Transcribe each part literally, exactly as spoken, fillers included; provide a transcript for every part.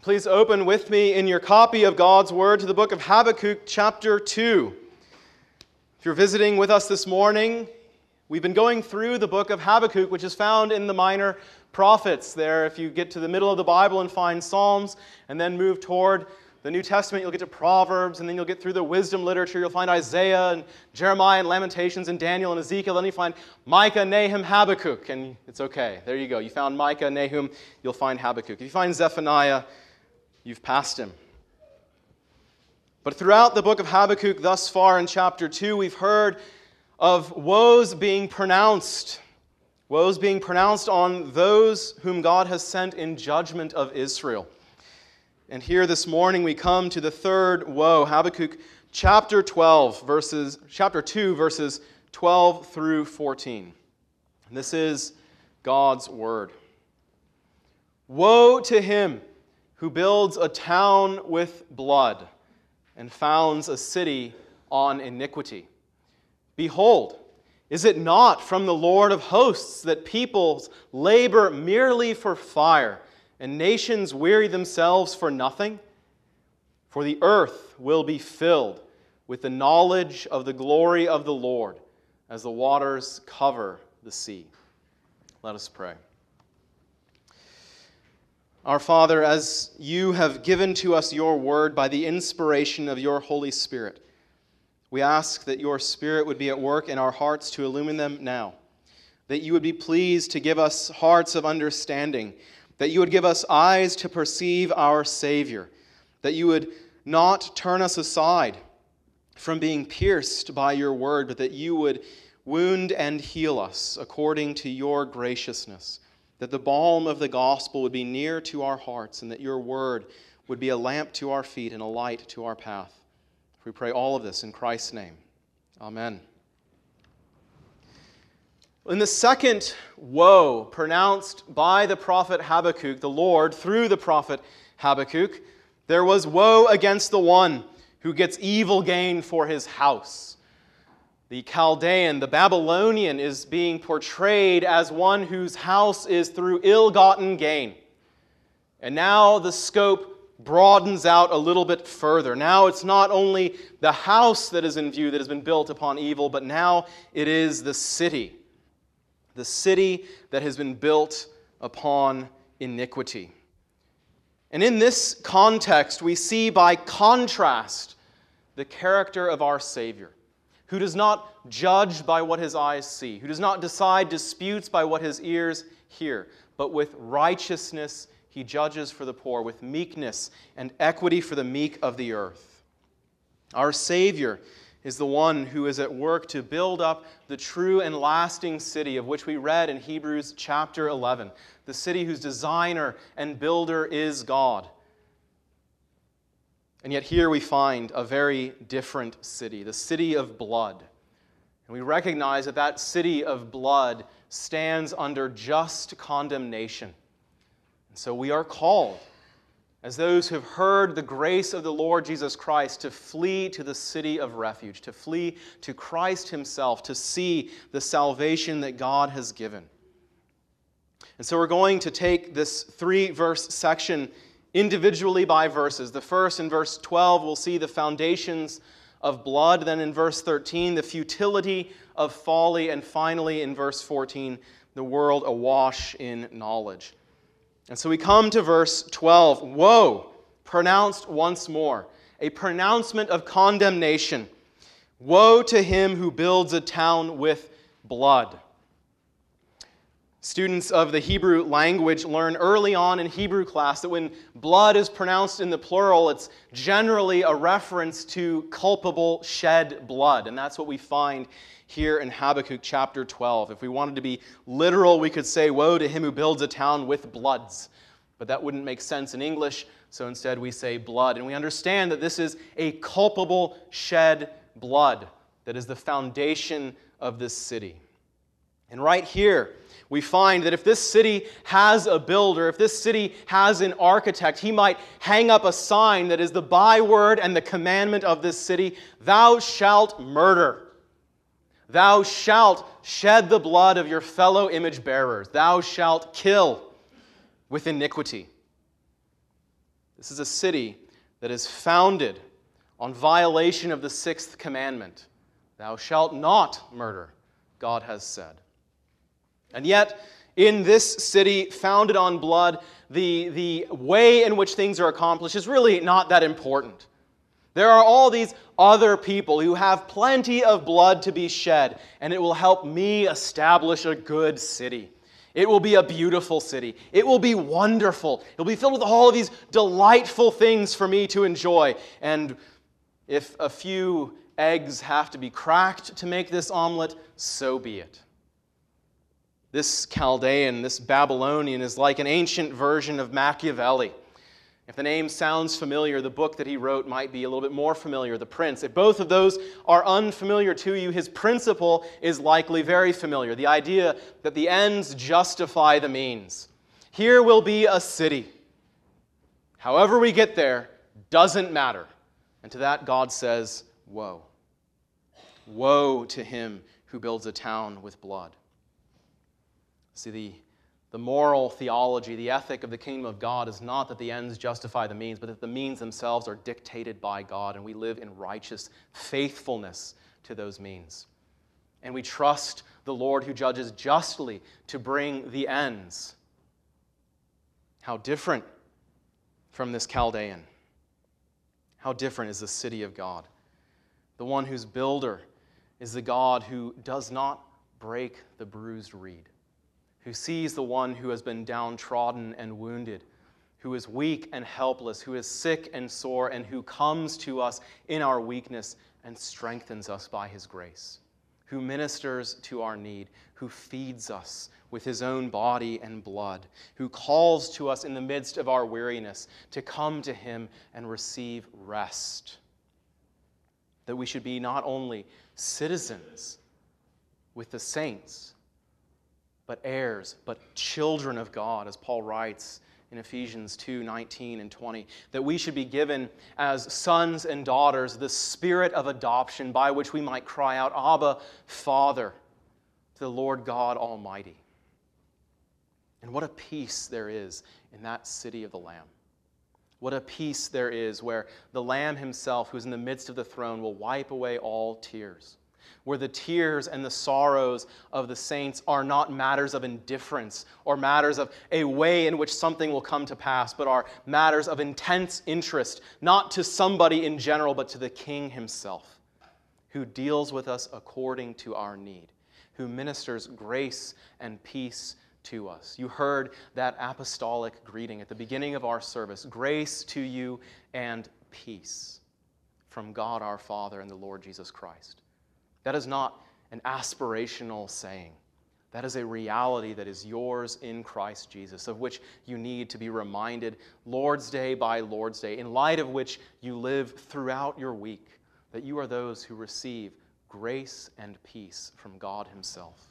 Please open with me in your copy of God's Word to the book of Habakkuk, chapter two. If you're visiting with us this morning, we've been going through the book of Habakkuk, which is found in the Minor Prophets. There, if you get to the middle of the Bible and find Psalms, and then move toward the New Testament, you'll get to Proverbs, and then you'll get through the wisdom literature. You'll find Isaiah and Jeremiah and Lamentations and Daniel and Ezekiel. Then you find Micah, Nahum, Habakkuk, and it's okay. There you go. You found Micah, Nahum, you'll find Habakkuk. If you find Zephaniah, you've passed him. But throughout the book of Habakkuk thus far in chapter two, we've heard of woes being pronounced. Woes being pronounced on those whom God has sent in judgment of Israel. And here this morning we come to the third woe, Habakkuk chapter twelve, verses chapter two, verses twelve through fourteen. And this is God's word. Woe to him who builds a town with blood and founds a city on iniquity. Behold, is it not from the Lord of hosts that peoples labor merely for fire, and nations weary themselves for nothing? For the earth will be filled with the knowledge of the glory of the Lord as the waters cover the sea. Let us pray. Our Father, as you have given to us your word by the inspiration of your Holy Spirit, we ask that your Spirit would be at work in our hearts to illumine them now, that you would be pleased to give us hearts of understanding, that you would give us eyes to perceive our Savior, that you would not turn us aside from being pierced by your word, but that you would wound and heal us according to your graciousness, that the balm of the gospel would be near to our hearts, and that your word would be a lamp to our feet and a light to our path. We pray all of this in Christ's name. Amen. In the second woe pronounced by the prophet Habakkuk, the Lord, through the prophet Habakkuk, there was woe against the one who gets evil gain for his house. The Chaldean, the Babylonian, is being portrayed as one whose house is through ill-gotten gain. And now the scope broadens out a little bit further. Now it's not only the house that is in view that has been built upon evil, but now it is the city. The city that has been built upon iniquity. And in this context, we see by contrast the character of our Savior, who does not judge by what his eyes see, who does not decide disputes by what his ears hear, but with righteousness he judges for the poor, with meekness and equity for the meek of the earth. Our Savior is the one who is at work to build up the true and lasting city of which we read in Hebrews chapter eleven, the city whose designer and builder is God. And yet here we find a very different city, the city of blood. And we recognize that that city of blood stands under just condemnation. And so we are called, as those who have heard the grace of the Lord Jesus Christ, to flee to the city of refuge, to flee to Christ himself, to see the salvation that God has given. And so we're going to take this three-verse section individually by verses. The first, in verse twelve, we'll see the foundations of blood. Then in verse thirteen, the futility of folly. And finally, in verse fourteen, the world awash in knowledge. And so we come to verse twelve. Woe, pronounced once more. A pronouncement of condemnation. Woe to him who builds a town with blood. Students of the Hebrew language learn early on in Hebrew class that when blood is pronounced in the plural, it's generally a reference to culpable shed blood. And that's what we find here in Habakkuk chapter twelve. If we wanted to be literal, we could say, woe to him who builds a town with bloods. But that wouldn't make sense in English, so instead we say blood. And we understand that this is a culpable shed blood that is the foundation of this city. And right here, we find that if this city has a builder, if this city has an architect, he might hang up a sign that is the byword and the commandment of this city, thou shalt murder. Thou shalt shed the blood of your fellow image bearers. Thou shalt kill with iniquity. This is a city that is founded on violation of the sixth commandment. Thou shalt not murder, God has said. And yet, in this city founded on blood, the, the way in which things are accomplished is really not that important. There are all these other people who have plenty of blood to be shed, and it will help me establish a good city. It will be a beautiful city. It will be wonderful. It will be filled with all of these delightful things for me to enjoy. And if a few eggs have to be cracked to make this omelet, so be it. This Chaldean, this Babylonian, is like an ancient version of Machiavelli. If the name sounds familiar, the book that he wrote might be a little bit more familiar, The Prince. If both of those are unfamiliar to you, his principle is likely very familiar. The idea that the ends justify the means. Here will be a city. However we get there, doesn't matter. And to that God says, woe. Woe to him who builds a town with blood. See, the The moral theology, the ethic of the kingdom of God is not that the ends justify the means, but that the means themselves are dictated by God, and we live in righteous faithfulness to those means. And we trust the Lord who judges justly to bring the ends. How different from this Chaldean. How different is the city of God. The one whose builder is the God who does not break the bruised reed, who sees the one who has been downtrodden and wounded, who is weak and helpless, who is sick and sore, and who comes to us in our weakness and strengthens us by his grace, who ministers to our need, who feeds us with his own body and blood, who calls to us in the midst of our weariness to come to him and receive rest. That we should be not only citizens with the saints, but heirs, but children of God, as Paul writes in Ephesians two, nineteen and twenty, that we should be given as sons and daughters the spirit of adoption by which we might cry out, Abba, Father, to the Lord God Almighty. And what a peace there is in that city of the Lamb. What a peace there is where the Lamb himself, who is in the midst of the throne, will wipe away all tears. Where the tears and the sorrows of the saints are not matters of indifference or matters of a way in which something will come to pass, but are matters of intense interest, not to somebody in general, but to the King himself, who deals with us according to our need, who ministers grace and peace to us. You heard that apostolic greeting at the beginning of our service, grace to you and peace from God our Father and the Lord Jesus Christ. That is not an aspirational saying. That is a reality that is yours in Christ Jesus, of which you need to be reminded Lord's Day by Lord's Day, in light of which you live throughout your week, that you are those who receive grace and peace from God himself.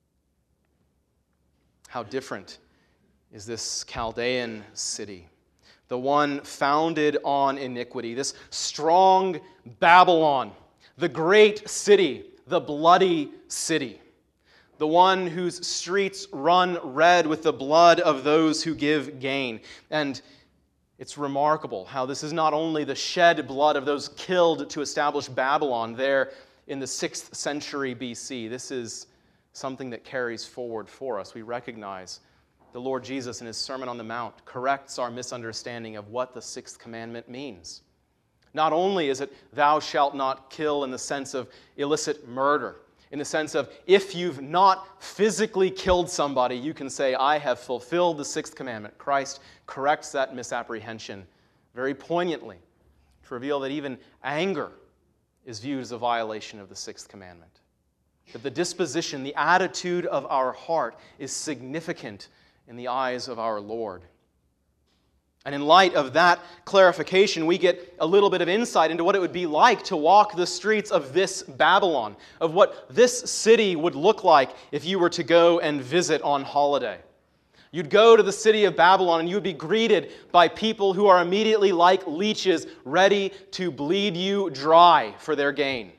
How different is this Chaldean city, the one founded on iniquity, this strong Babylon, the great city, the bloody city, the one whose streets run red with the blood of those who give gain. And it's remarkable how this is not only the shed blood of those killed to establish Babylon there in the sixth century B C. This is something that carries forward for us. We recognize the Lord Jesus in his Sermon on the Mount corrects our misunderstanding of what the sixth commandment means. Not only is it, thou shalt not kill in the sense of illicit murder, in the sense of if you've not physically killed somebody, you can say, I have fulfilled the sixth commandment. Christ corrects that misapprehension very poignantly to reveal that even anger is viewed as a violation of the sixth commandment. That the disposition, the attitude of our heart is significant in the eyes of our Lord. And in light of that clarification, we get a little bit of insight into what it would be like to walk the streets of this Babylon, of what this city would look like if you were to go and visit on holiday. You'd go to the city of Babylon and you would be greeted by people who are immediately like leeches, ready to bleed you dry for their gain.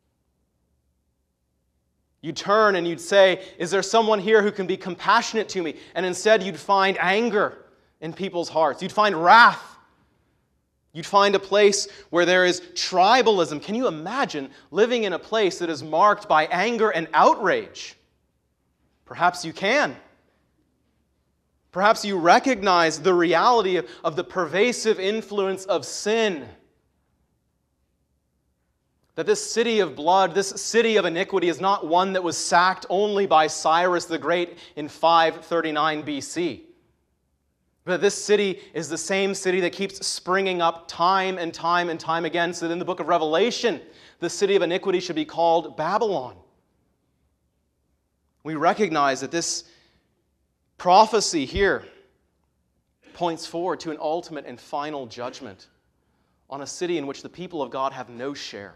You'd turn and you'd say, is there someone here who can be compassionate to me? And instead you'd find anger in people's hearts. You'd find wrath You'd find a place where there is tribalism. Can you imagine living in a place that is marked by anger and outrage? Perhaps you can. Perhaps you recognize the reality of, of the pervasive influence of sin. That this city of blood, this city of iniquity, is not one that was sacked only by Cyrus the Great in five thirty-nine B C. But this city is the same city that keeps springing up time and time and time again, so that in the book of Revelation, the city of iniquity should be called Babylon. We recognize that this prophecy here points forward to an ultimate and final judgment on a city in which the people of God have no share.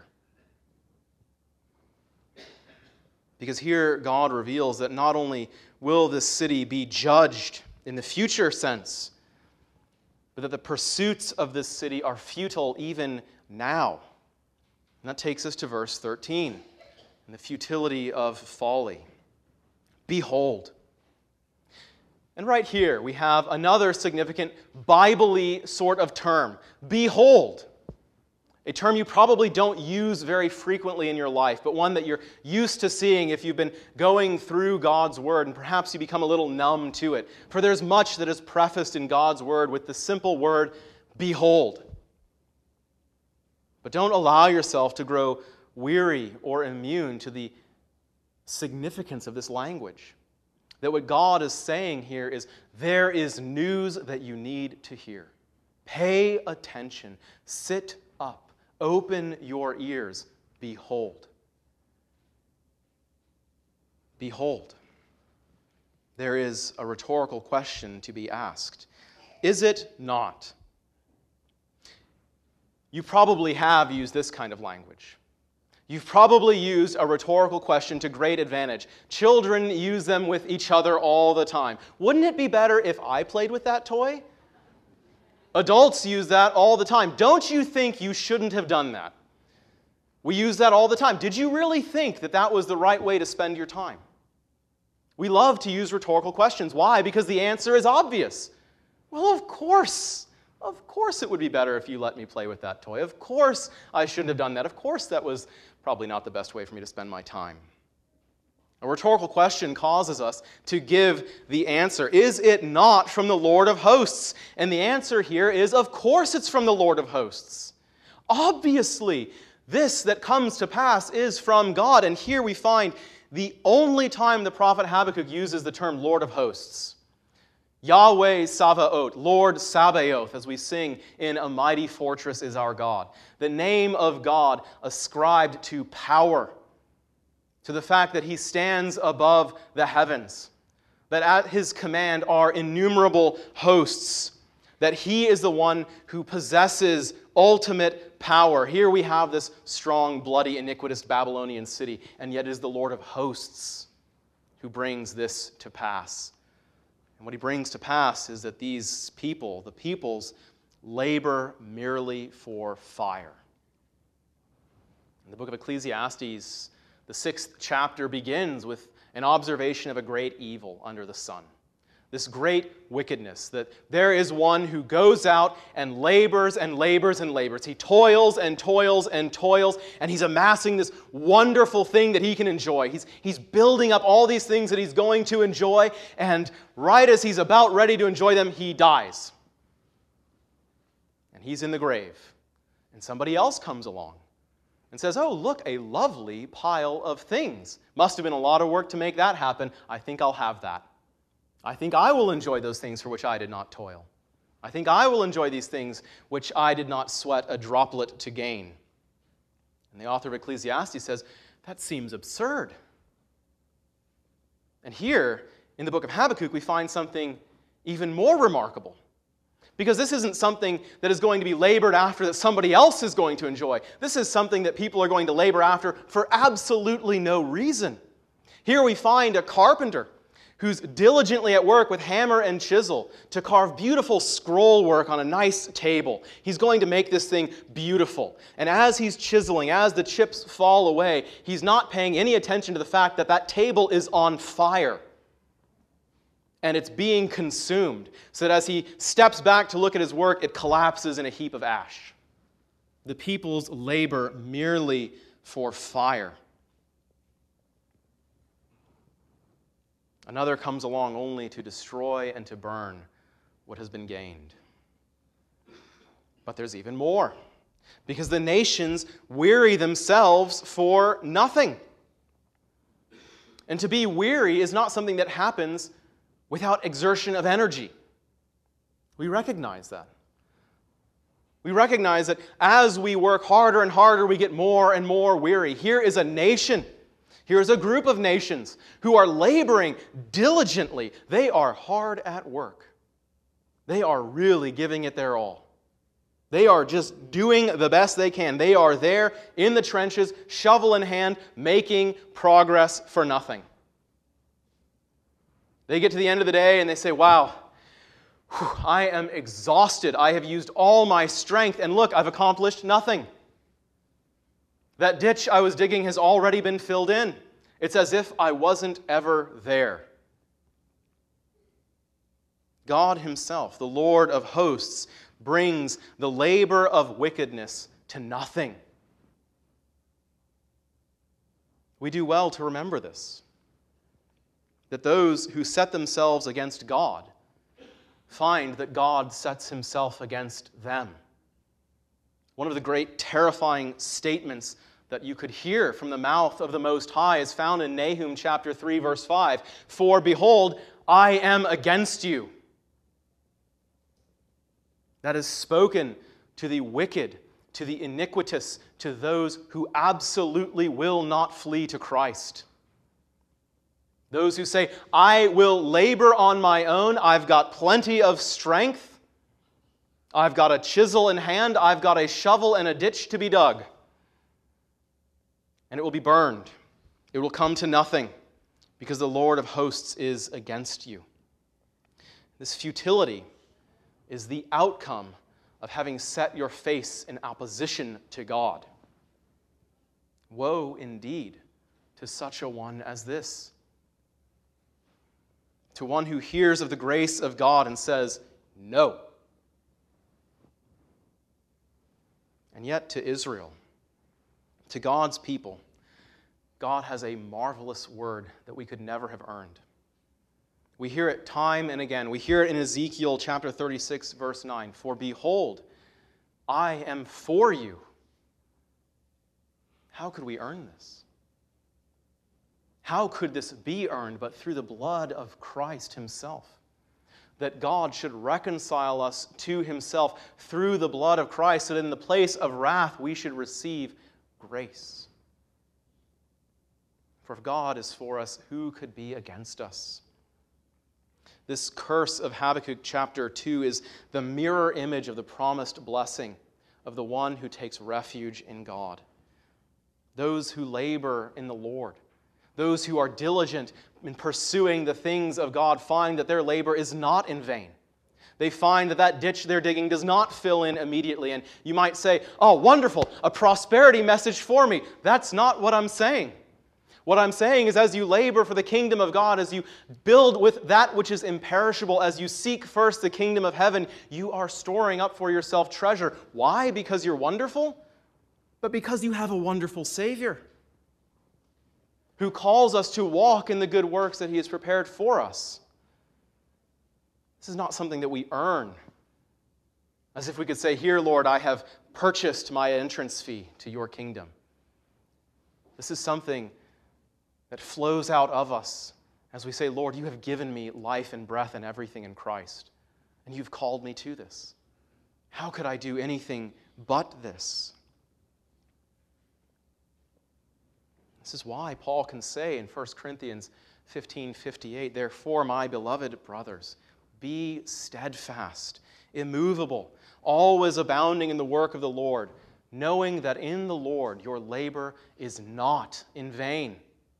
Because here God reveals that not only will this city be judged in the future sense, but that the pursuits of this city are futile even now. And that takes us to verse thirteen, and the futility of folly. Behold. And right here we have another significant Bible-y sort of term. Behold. A term you probably don't use very frequently in your life, but one that you're used to seeing if you've been going through God's Word, and perhaps you become a little numb to it. For there's much that is prefaced in God's Word with the simple word, behold. But don't allow yourself to grow weary or immune to the significance of this language. That what God is saying here is, there is news that you need to hear. Pay attention. Sit up. Open your ears. Behold. Behold. There is a rhetorical question to be asked. Is it not? You probably have used this kind of language. You've probably used a rhetorical question to great advantage. Children use them with each other all the time. Wouldn't it be better if I played with that toy? Adults use that all the time. Don't you think you shouldn't have done that? We use that all the time. Did you really think that that was the right way to spend your time? We love to use rhetorical questions. Why? Because the answer is obvious. Well, of course. Of course it would be better if you let me play with that toy. Of course I shouldn't have done that. Of course that was probably not the best way for me to spend my time. A rhetorical question causes us to give the answer. Is it not from the Lord of hosts? And the answer here is, of course it's from the Lord of hosts. Obviously, this that comes to pass is from God. And here we find the only time the prophet Habakkuk uses the term Lord of hosts. Yahweh Sabaoth, Lord Sabaoth, as we sing in A Mighty Fortress is Our God. The name of God ascribed to power, to the fact that he stands above the heavens, that at his command are innumerable hosts, that he is the one who possesses ultimate power. Here we have this strong, bloody, iniquitous Babylonian city, and yet it is the Lord of hosts who brings this to pass. And what he brings to pass is that these people, the peoples, labor merely for fire. In the book of Ecclesiastes, the sixth chapter begins with an observation of a great evil under the sun. This great wickedness, that there is one who goes out and labors and labors and labors. He toils and toils and toils, and he's amassing this wonderful thing that he can enjoy. He's, he's building up all these things that he's going to enjoy, and right as he's about ready to enjoy them, he dies. And he's in the grave. And somebody else comes along and says, oh, look, a lovely pile of things. Must have been a lot of work to make that happen. I think I'll have that. I think I will enjoy those things for which I did not toil. I think I will enjoy these things which I did not sweat a droplet to gain. And the author of Ecclesiastes says, that seems absurd. And here, in the book of Habakkuk, we find something even more remarkable. Because this isn't something that is going to be labored after that somebody else is going to enjoy. This is something that people are going to labor after for absolutely no reason. Here we find a carpenter who's diligently at work with hammer and chisel to carve beautiful scroll work on a nice table. He's going to make this thing beautiful. And as he's chiseling, as the chips fall away, he's not paying any attention to the fact that that table is on fire. and it's being consumed, so that as he steps back to look at his work, it collapses in a heap of ash. The people's labor merely for fire. Another comes along only to destroy and to burn what has been gained. But there's even more, because the nations weary themselves for nothing. And to be weary is not something that happens without exertion of energy. We recognize that. We recognize that as we work harder and harder, we get more and more weary. Here is a nation, here is a group of nations who are laboring diligently. They are hard at work. They are really giving it their all. They are just doing the best they can. They are there in the trenches, shovel in hand, making progress for nothing. They get to the end of the day and they say, wow, whew, I am exhausted. I have used all my strength, and look, I've accomplished nothing. That ditch I was digging has already been filled in. It's as if I wasn't ever there. God himself, the Lord of hosts, brings the labor of wickedness to nothing. We do well to remember this, that those who set themselves against God find that God sets himself against them. One of the great terrifying statements that you could hear from the mouth of the Most High is found in Nahum chapter three, verse five. For behold, I am against you. That is spoken to the wicked, to the iniquitous, to those who absolutely will not flee to Christ. Those who say, I will labor on my own, I've got plenty of strength, I've got a chisel in hand, I've got a shovel and a ditch to be dug. And it will be burned. It will come to nothing, because the Lord of hosts is against you. This futility is the outcome of having set your face in opposition to God. Woe indeed to such a one as this. To one who hears of the grace of God and says, no. And yet to Israel, to God's people, God has a marvelous word that we could never have earned. We hear it time and again. We hear it in Ezekiel chapter thirty-six, verse nine. For behold, I am for you. How could we earn this? How could this be earned but through the blood of Christ himself? That God should reconcile us to himself through the blood of Christ, so that in the place of wrath we should receive grace. For if God is for us, who could be against us? This curse of Habakkuk chapter two is the mirror image of the promised blessing of the one who takes refuge in God. Those who labor in the Lord, those who are diligent in pursuing the things of God, find that their labor is not in vain. They find that that ditch they're digging does not fill in immediately. And you might say, oh, wonderful, a prosperity message for me. That's not what I'm saying. What I'm saying is, as you labor for the kingdom of God, as you build with that which is imperishable, as you seek first the kingdom of heaven, you are storing up for yourself treasure. Why? Because you're wonderful? But because you have a wonderful Savior who calls us to walk in the good works that he has prepared for us. This is not something that we earn, as if we could say, here, Lord, I have purchased my entrance fee to your kingdom. This is something that flows out of us as we say, Lord, you have given me life and breath and everything in Christ, and you've called me to this. How could I do anything but this? This is why Paul can say in First Corinthians fifteen fifty-eight, therefore, my beloved brothers, be steadfast, immovable, always abounding in the work of the Lord, knowing that in the Lord your labor is not in vain.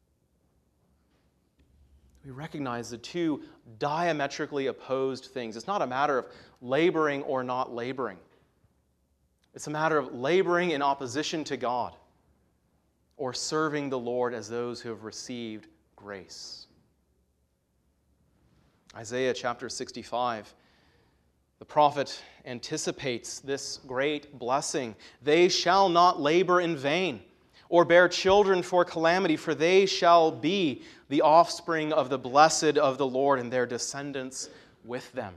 We recognize the two diametrically opposed things. It's not a matter of laboring or not laboring. It's a matter of laboring in opposition to God or serving the Lord as those who have received grace. Isaiah chapter sixty-five, the prophet anticipates this great blessing. They shall not labor in vain, or bear children for calamity, for they shall be the offspring of the blessed of the Lord, and their descendants with them.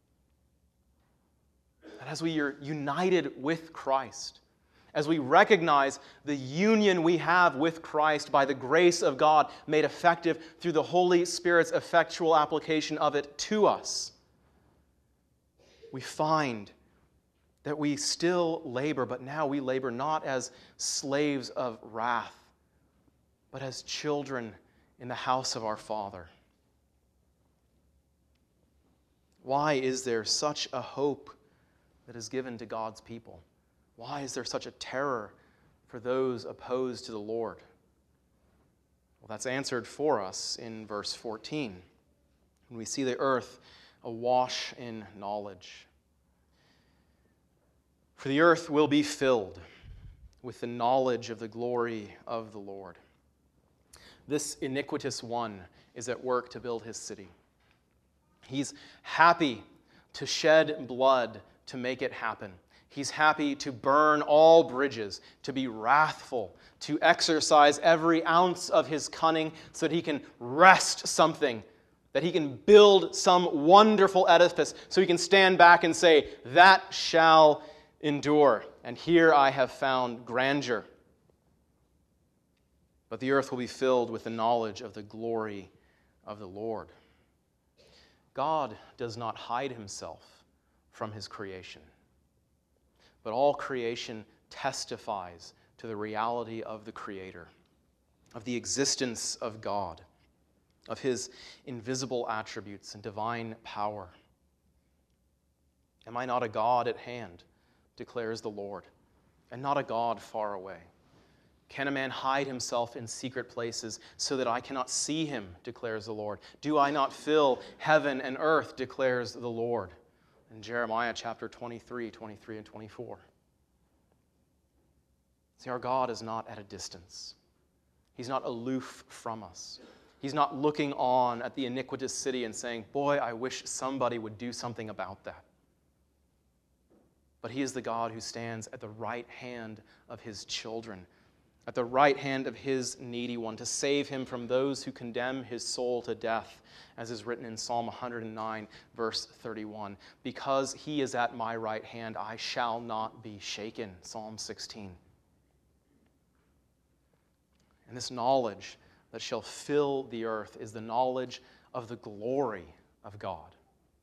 And as we are united with Christ, as we recognize the union we have with Christ by the grace of God made effective through the Holy Spirit's effectual application of it to us, we find that we still labor, but now we labor not as slaves of wrath, but as children in the house of our Father. Why is there such a hope that is given to God's people? Why is there such a terror for those opposed to the Lord? Well, that's answered for us in verse fourteen, when we see the earth awash in knowledge. For the earth will be filled with the knowledge of the glory of the Lord. This iniquitous one is at work to build his city. He's happy to shed blood to make it happen. He's happy to burn all bridges, to be wrathful, to exercise every ounce of his cunning so that he can wrest something, that he can build some wonderful edifice, so he can stand back and say, that shall endure, and here I have found grandeur. But the earth will be filled with the knowledge of the glory of the Lord. God does not hide himself from his creation, but all creation testifies to the reality of the Creator, of the existence of God, of his invisible attributes and divine power. Am I not a God at hand, declares the Lord, and not a God far away? Can a man hide himself in secret places so that I cannot see him, declares the Lord? Do I not fill heaven and earth, declares the Lord? In Jeremiah chapter twenty-three, twenty-three and twenty-four. See, our God is not at a distance. He's not aloof from us. He's not looking on at the iniquitous city and saying, boy, I wish somebody would do something about that. But he is the God who stands at the right hand of his children, at the right hand of his needy one, to save him from those who condemn his soul to death, as is written in Psalm one hundred nine, verse thirty-one. Because he is at my right hand, I shall not be shaken, Psalm sixteen. And this knowledge that shall fill the earth is the knowledge of the glory of God.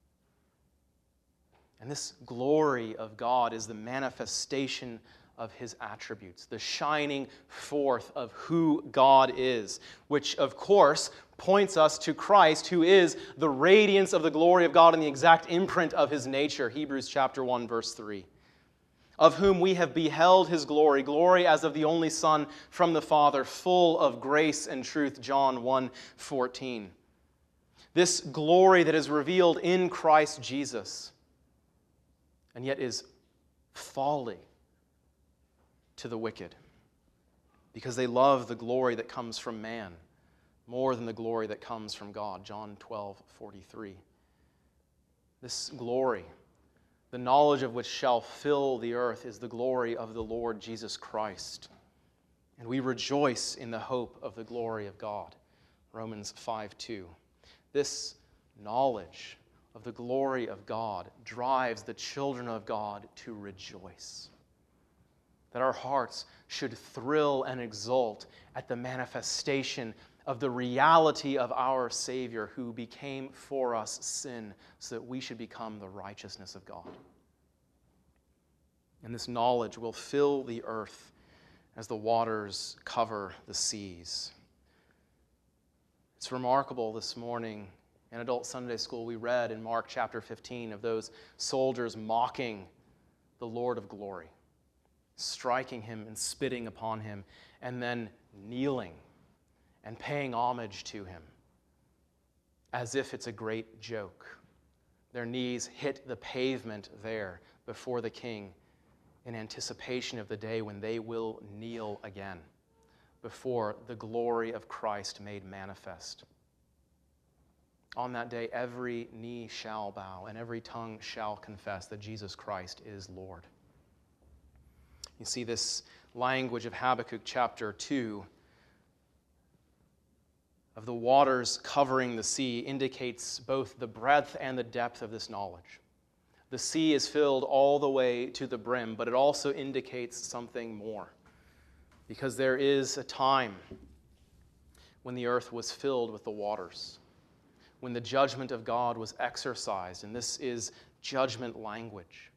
And this glory of God is the manifestation of his attributes, the shining forth of who God is, which, of course, points us to Christ, who is the radiance of the glory of God and the exact imprint of his nature, Hebrews chapter one, verse three. Of whom we have beheld his glory, glory as of the only Son from the Father, full of grace and truth, John one fourteen. This glory that is revealed in Christ Jesus, and yet is folly to the wicked, because they love the glory that comes from man more than the glory that comes from God, John twelve forty-three. This glory, the knowledge of which shall fill the earth, is the glory of the Lord Jesus Christ. And we rejoice in the hope of the glory of God, Romans five two. This knowledge of the glory of God drives the children of God to rejoice. That our hearts should thrill and exult at the manifestation of the reality of our Savior, who became for us sin so that we should become the righteousness of God. And this knowledge will fill the earth as the waters cover the seas. It's remarkable this morning in Adult Sunday School we read in Mark chapter fifteen of those soldiers mocking the Lord of glory, striking him and spitting upon him, and then kneeling and paying homage to him as if it's a great joke. Their knees hit the pavement there before the king in anticipation of the day when they will kneel again before the glory of Christ made manifest. On that day, every knee shall bow and every tongue shall confess that Jesus Christ is Lord. You see, this language of Habakkuk chapter two, of the waters covering the sea, indicates both the breadth and the depth of this knowledge. The sea is filled all the way to the brim, but it also indicates something more. Because there is a time when the earth was filled with the waters, when the judgment of God was exercised, and this is judgment language.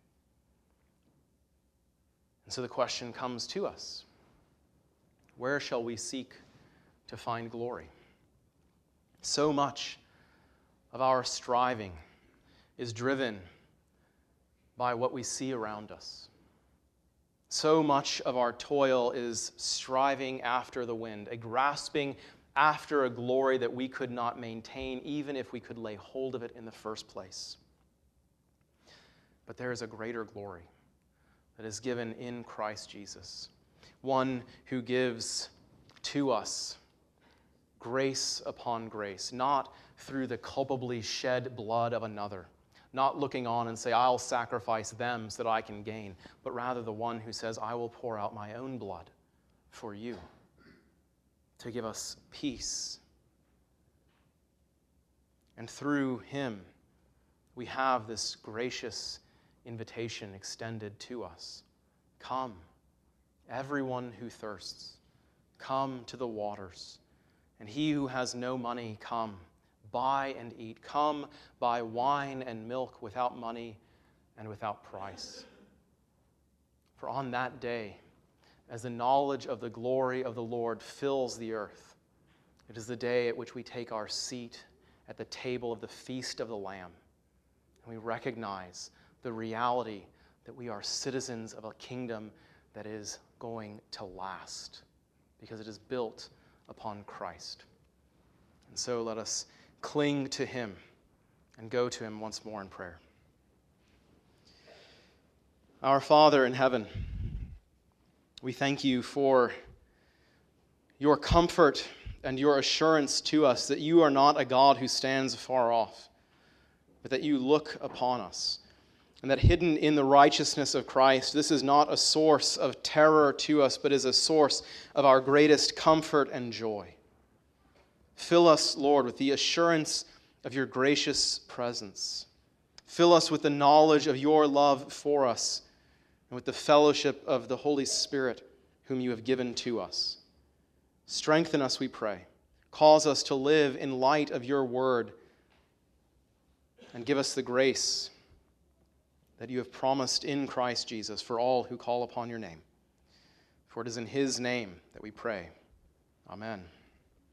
And so the question comes to us, where shall we seek to find glory? So much of our striving is driven by what we see around us. So much of our toil is striving after the wind, a grasping after a glory that we could not maintain, even if we could lay hold of it in the first place. But there is a greater glory that is given in Christ Jesus, one who gives to us grace upon grace, not through the culpably shed blood of another, not looking on and say, I'll sacrifice them so that I can gain, but rather the one who says, I will pour out my own blood for you to give us peace. And through him, we have this gracious invitation extended to us. Come, everyone who thirsts, come to the waters. And he who has no money, come, buy and eat. Come, buy wine and milk without money and without price. For on that day, as the knowledge of the glory of the Lord fills the earth, it is the day at which we take our seat at the table of the feast of the Lamb. And we recognize the reality that we are citizens of a kingdom that is going to last, because it is built upon Christ. And so let us cling to him and go to him once more in prayer. Our Father in heaven, we thank you for your comfort and your assurance to us that you are not a God who stands far off, but that you look upon us, and that hidden in the righteousness of Christ, this is not a source of terror to us, but is a source of our greatest comfort and joy. Fill us, Lord, with the assurance of your gracious presence. Fill us with the knowledge of your love for us, and with the fellowship of the Holy Spirit, whom you have given to us. Strengthen us, we pray. Cause us to live in light of your word, and give us the grace that you have promised in Christ Jesus for all who call upon your name. For it is in his name that we pray. Amen.